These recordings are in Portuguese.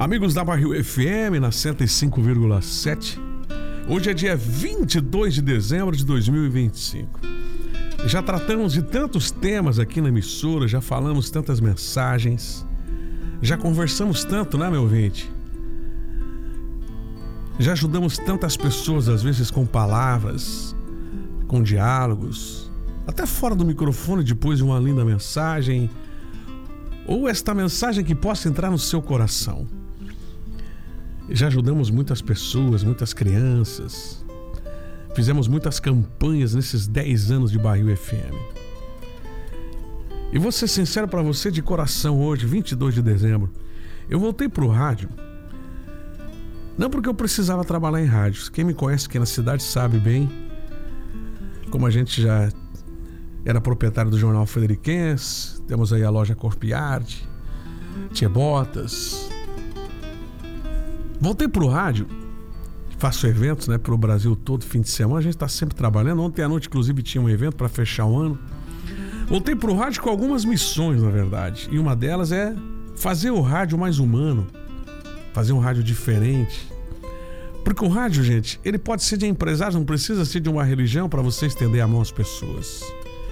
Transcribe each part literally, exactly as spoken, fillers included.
Amigos da Barril F M na cento e cinco vírgula sete. Hoje é dia vinte e dois de dezembro de dois mil e vinte e cinco. Já tratamos de tantos temas aqui na emissora, já falamos tantas mensagens, já conversamos tanto, né, meu ouvinte? Já ajudamos tantas pessoas, às vezes com palavras, com diálogos, até fora do microfone depois de uma linda mensagem, ou esta mensagem que possa entrar no seu coração. Já ajudamos muitas pessoas, muitas crianças. Fizemos muitas campanhas nesses dez anos de Barril F M. E vou ser sincero para você de coração hoje, vinte e dois de dezembro. Eu voltei pro rádio, não porque eu precisava trabalhar em rádios. Quem me conhece aqui na cidade sabe bem, como a gente já era proprietário do Jornal Frederiquense, temos aí a loja Corpiard, Tia Botas. Voltei pro rádio, faço eventos, né, pro Brasil todo, fim de semana, a gente tá sempre trabalhando. Ontem à noite, inclusive, tinha um evento para fechar o ano. Voltei pro rádio com algumas missões, na verdade, e uma delas é fazer o rádio mais humano, fazer um rádio diferente. Porque o rádio, gente, ele pode ser de empresário, não precisa ser de uma religião para você estender a mão às pessoas.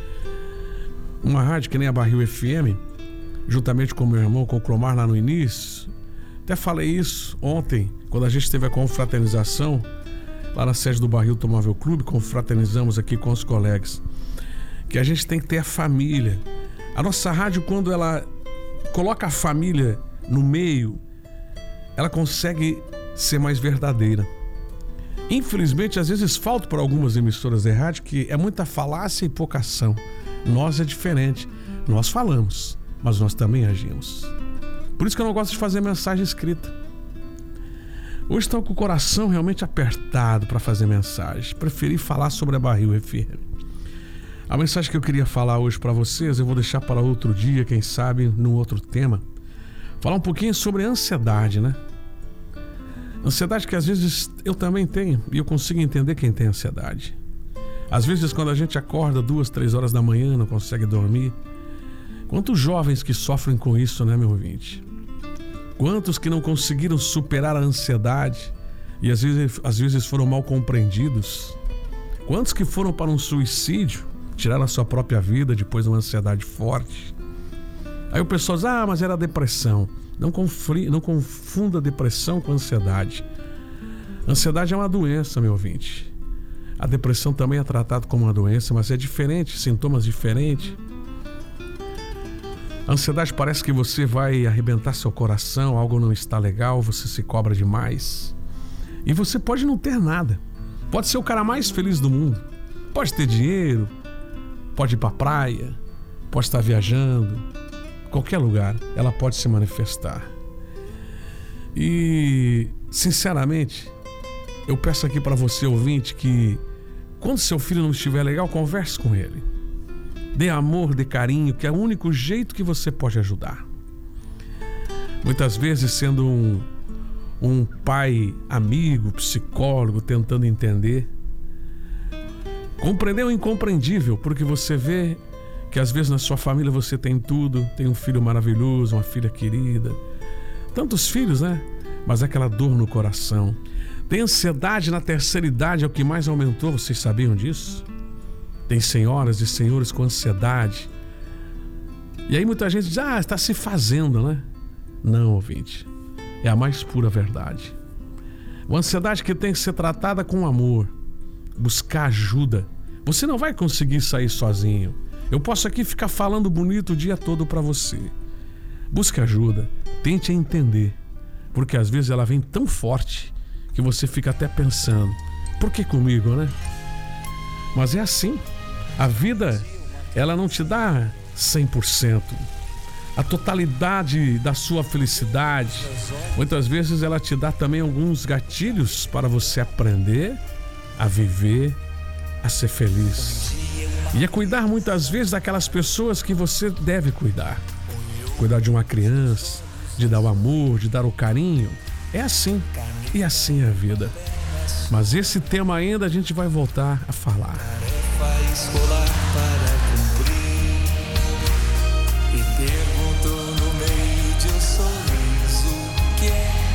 Uma rádio que nem a Barril F M, juntamente com meu irmão, com o Clomar lá no início. Até falei isso ontem, quando a gente teve a confraternização lá na sede do Barril Automóvel Clube, confraternizamos aqui com os colegas, que a gente tem que ter a família. A nossa rádio, quando ela coloca a família no meio, ela consegue ser mais verdadeira. Infelizmente, às vezes falta para algumas emissoras de rádio que é muita falácia e pouca ação. Nós é diferente. Nós falamos, mas nós também agimos. Por isso que eu não gosto de fazer mensagem escrita. Hoje estou com o coração realmente apertado para fazer mensagem. Preferi falar sobre a Barril F M. A mensagem que eu queria falar hoje para vocês, eu vou deixar para outro dia, quem sabe, num outro tema. Falar um pouquinho sobre ansiedade, né? Ansiedade que às vezes eu também tenho, e eu consigo entender quem tem ansiedade. Às vezes quando a gente acorda duas, três horas da manhã, não consegue dormir. Quantos jovens que sofrem com isso, né, meu ouvinte? Quantos que não conseguiram superar a ansiedade e às vezes, às vezes foram mal compreendidos? Quantos que foram para um suicídio, tiraram a sua própria vida depois de uma ansiedade forte? Aí o pessoal diz, ah, mas era depressão. Não, confri, não confunda depressão com ansiedade. Ansiedade é uma doença, meu ouvinte. A depressão também é tratada como uma doença, mas é diferente, sintomas diferentes. A ansiedade parece que você vai arrebentar seu coração, algo não está legal, você se cobra demais. E você pode não ter nada. Pode ser o cara mais feliz do mundo. Pode ter dinheiro, pode ir pra praia, pode estar viajando. Qualquer lugar, ela pode se manifestar. E, sinceramente, eu peço aqui para você, ouvinte, que quando seu filho não estiver legal, converse com ele. Dê amor, dê carinho, que é o único jeito que você pode ajudar. Muitas vezes, sendo um, um pai amigo, psicólogo, tentando entender, compreender o incompreendível, porque você vê que às vezes na sua família você tem tudo, tem um filho maravilhoso, uma filha querida, tantos filhos, né? Mas aquela dor no coração. Tem ansiedade na terceira idade, é o que mais aumentou, vocês sabiam disso? Tem senhoras e senhores com ansiedade. E aí muita gente diz, ah, está se fazendo, né? Não, ouvinte, é a mais pura verdade. Uma ansiedade que tem que ser tratada com amor, buscar ajuda. Você não vai conseguir sair sozinho. Eu posso aqui ficar falando bonito o dia todo para você. Busque ajuda, tente entender, porque às vezes ela vem tão forte que você fica até pensando, por que comigo, né? Mas é assim, a vida, ela não te dá cem por cento, a totalidade da sua felicidade. Muitas vezes ela te dá também alguns gatilhos para você aprender a viver, a ser feliz. E a cuidar muitas vezes daquelas pessoas que você deve cuidar. Cuidar de uma criança, de dar o amor, de dar o carinho. É assim, e assim é a vida. Mas esse tema ainda a gente vai voltar a falar. Tarefa escolar para cumprir. E perguntou no meio de um sorriso que é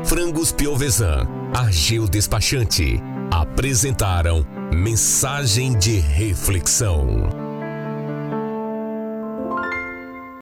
Frangos Piovesan, Ageu Despachante, apresentaram Mensagem de Reflexão.